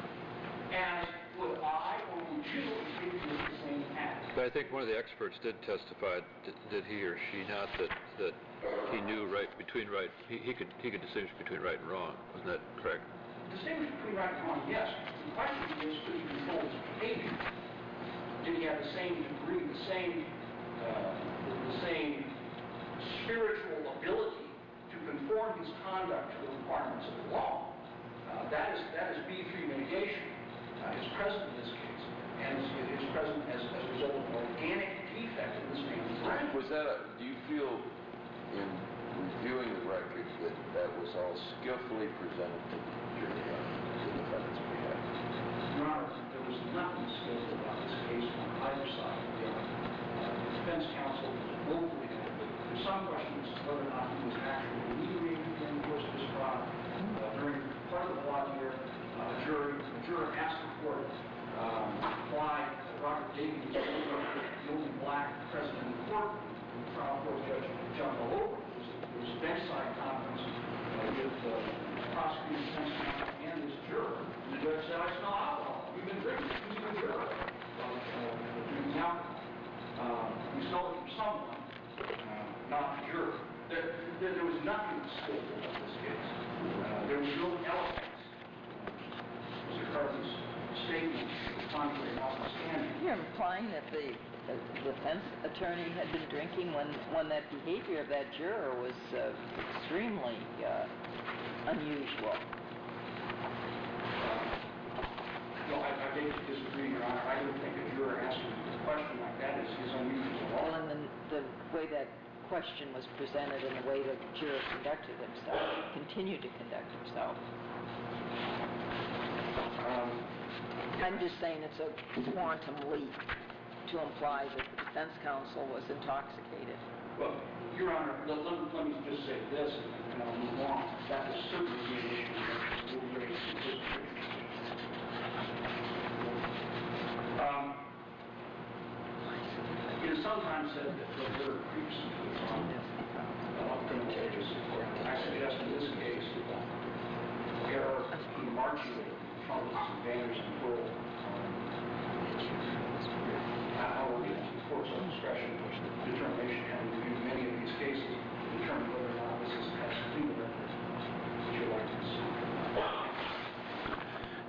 S2: as would I or would you if he did the same act?
S1: But I think one of the experts did testify, did he or she not, that he knew he could distinguish between right and wrong. Wasn't that correct?
S2: Distinguish between right and wrong, yes. The question is, could he control his behavior? Did he have the same degree, the same spiritual ability to conform his conduct to the requirements of the law? That is B3 mitigation. Is present in this case, and is present as a result of an organic defect in this man's brain.
S9: Do you feel, in reviewing the record, that was all skillfully presented to the jury on the defendant's behalf?
S2: Your Honor, there was nothing skillful about this case on either side of the argument. The defense counsel was woefully inadequate. There's some questions whether or not he was actually inebriated during the course of this trial. During part of the voir dire, the juror asked the court why Robert Davies, the only black present in the court, the trial court judge jumped all over. There was a bench-side conference with the prosecuting defense counsel and this juror. And the judge said, I smell alcohol. We've been drinking. Who's the juror? Drinking alcohol. We stole it from someone, not the juror. There was nothing skillful about this case. There was no eloquence. Mr. Carthy's statement was contrary notwithstanding.
S3: You're implying that the defense attorney had been drinking when that behavior of that juror was extremely unusual.
S2: No, I beg to disagree, Your Honor. I don't think a juror asking a question like that is unusual.
S3: Well, and the way that question was presented and the way the juror conducted himself, continued to conduct himself. I'm just saying it's a quantum leap to imply that the defense counsel was intoxicated.
S2: Well, Your Honor, let me just say this, and I'll move on. That was certainly the issue that we'll raise in this case. It is sometimes said that the juror creeps into the wrong criminal cases. I suggest in this case, error in marching trumpets and banners and plural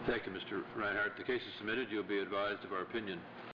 S1: Thank you, Mr. Reinhardt. The case is submitted. You'll be advised of our opinion.